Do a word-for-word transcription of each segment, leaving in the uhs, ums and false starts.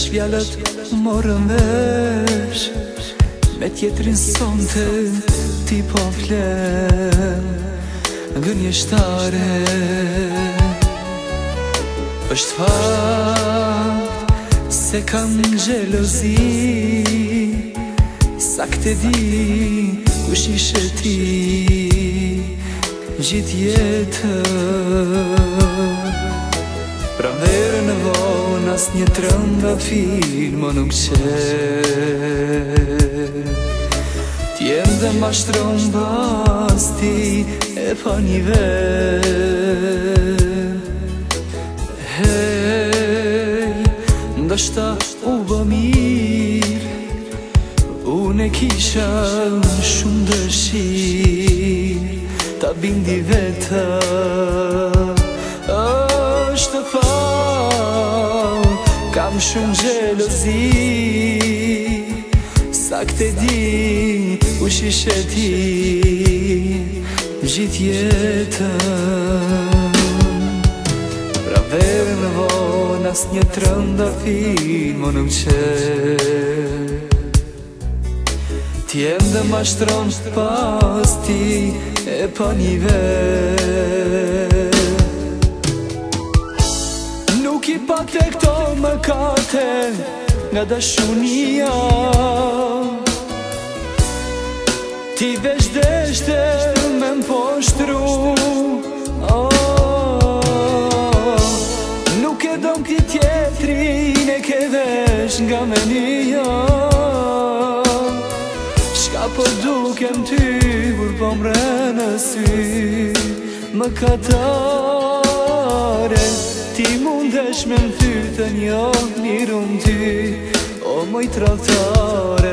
Tash fjalët morën vesh, me tjetrin sonte ti po flen gënjeshtare. Është fakt se kam gjelozi, sakte di kush ishe ti gjithë jetën. Pra verë në vonë as një trëndafil më nuk qenë, t'jem dhe ma shtron bas ti e pa një ven. Hej, ndoshta u bë mirë, unë e kisha shumë dëshirë ta bindi veta. Është fal, kam shumë gjelozi, sakte di kush ishe ti gjithë jetën. Pra verë në vonë as një trëndafil më nuk qenë, t'jem dhe ma shtron pas ti e pa një ven. Nuk i pak të këto më kate nga dashunia, ti veç deshte me m'poshtru. oh, Nuk e dom këti tjetrin e ke vesh nga menia. Shka po dukem ty kur po mre në sy më katare, ti mundesh me m'thytë një mirun ty, o moj traftare.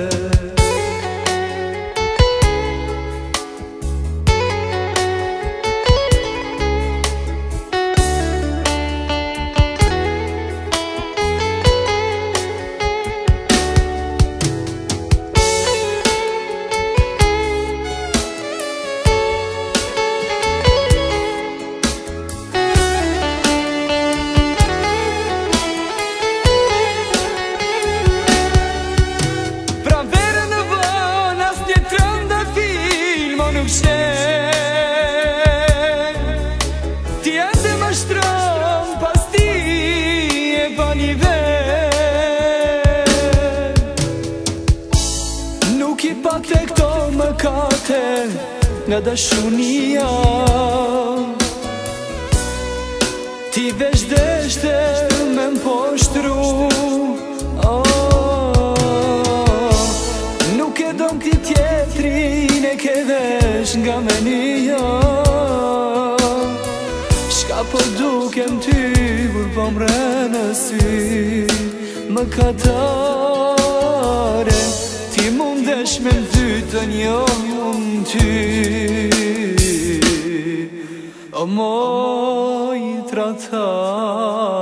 Ti ende më shtron pas ti e pa një ven. Nuk i pak të këto më kate nga dashunia, ti veç deshte me m'poshtru. oh, Nuk e dom këti tjetrin e ke vesh nga menia. Shka po dukem ty kur po mre në sy më katare, ti mundesh me m'thytë një unë ty, o moj traftare.